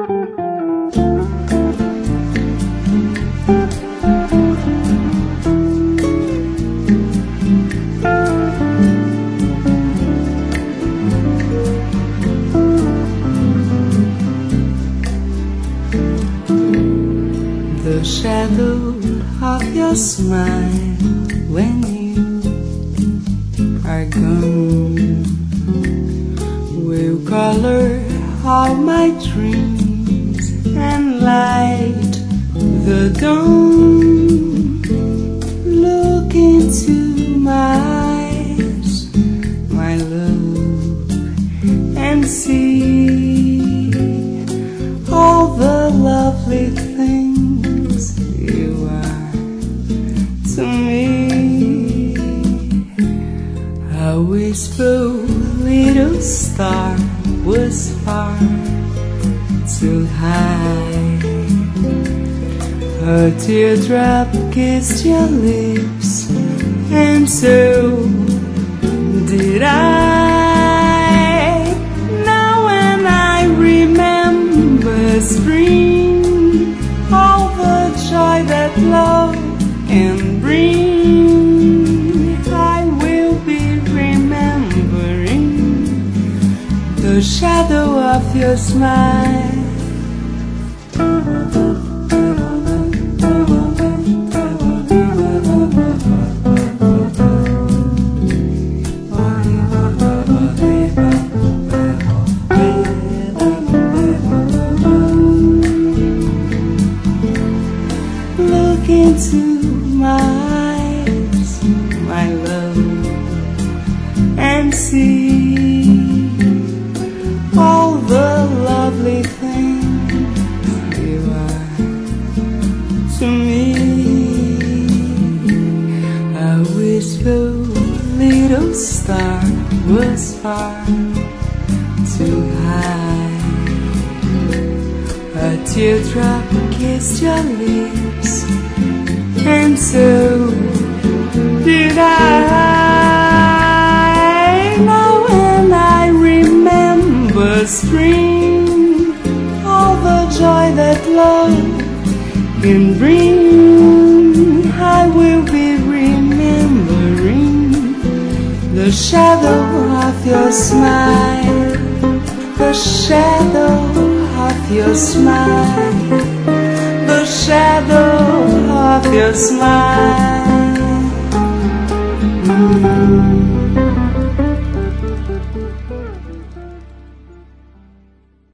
The shadow of your smile when you are gone will color all my dreams and light the dawn. Look into my eyes, my love, and see all the lovely things you are to me. A wistful little star was far too high. A teardrop kissed your lips, and so did I. Now when I remember spring, all the joy that love can bring, I will be remembering the shadow of your smile. Look into my eyes, my love, and see all the lovely things you are to me. A wistful little star was far too high. A teardrop kissed your lips, and so did I. Now when I remember spring, all the joy that love can bring, I will be remembering the shadow of your smile, the shadow of your smile, the shadow of your smile.